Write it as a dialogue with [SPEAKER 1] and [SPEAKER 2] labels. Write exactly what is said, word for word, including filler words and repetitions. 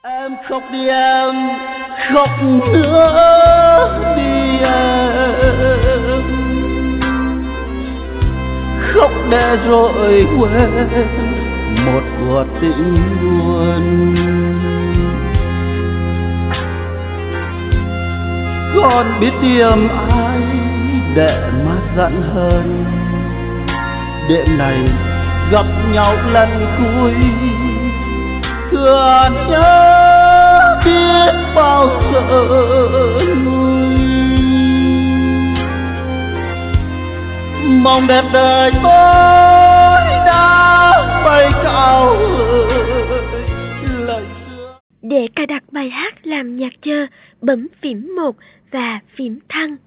[SPEAKER 1] Em khóc đi em, khóc nữa đi em, khóc để rồi quên một cuộc tình buồn. Còn biết tìm ai để mát giận hơn, đêm này gặp nhau lần cuối thương nhớ biết bao giờ nguôi. Mong đẹp đời tôi đã bay cao lời xưa.
[SPEAKER 2] Để cài đặt bài hát làm nhạc chờ, bấm phím một và phím thăng.